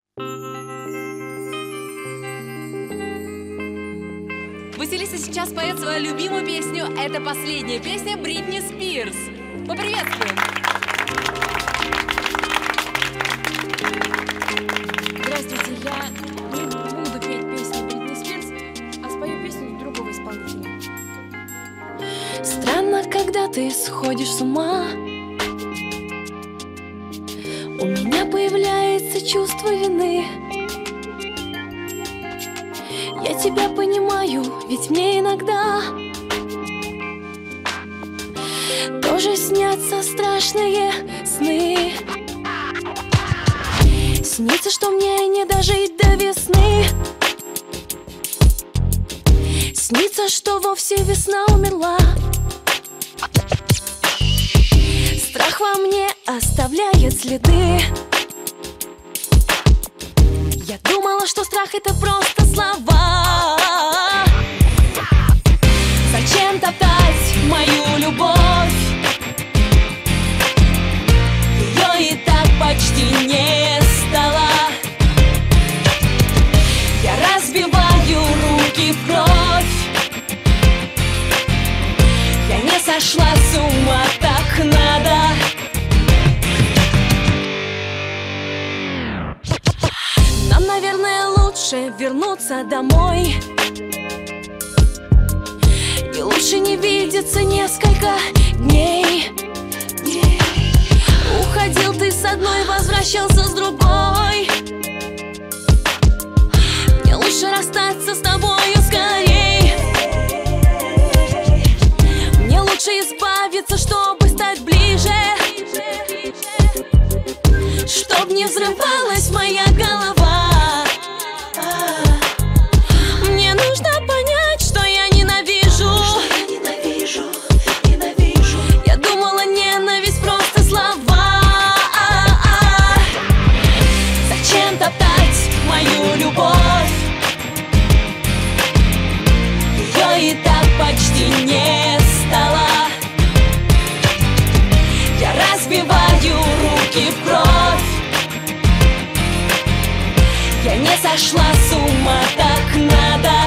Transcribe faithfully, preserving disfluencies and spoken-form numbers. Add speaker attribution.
Speaker 1: Василиса сейчас поет свою любимую песню. Это последняя песня Бритни Спирс. Поприветствуем!
Speaker 2: Здравствуйте, я не буду петь песню Бритни Спирс, а спою песню другого исполнителя. Странно, когда ты сходишь с ума, у меня появляется чувство вины. Я тебя понимаю, ведь мне иногда тоже снятся страшные сны. Снится, что мне не дожить до весны. Снится, что вовсе весна умерла. Страх во мне оставляет следы. Я думала, что страх — это просто слова. Зачем топтать мою любовь? Ее и так почти не стало. Я разбиваю руки в кровь. Я не сошла с ума, так надо. Нам, наверное, лучше вернуться домой. И лучше не видеться несколько дней. Уходил ты с одной, возвращался с другой. Мне лучше расстаться с тобою скорей. Мне лучше избавиться, чтобы стать ближе, чтоб не взрывалась моя голова. Мне нужно понять, что я ненавижу.
Speaker 3: Что я ненавижу, ненавижу.
Speaker 2: Я думала, ненависть просто слова. Зачем топтать мою любовь? Ее и так почти не стало. Я разбиваю руки в кровь. Я не сошла с ума, так надо.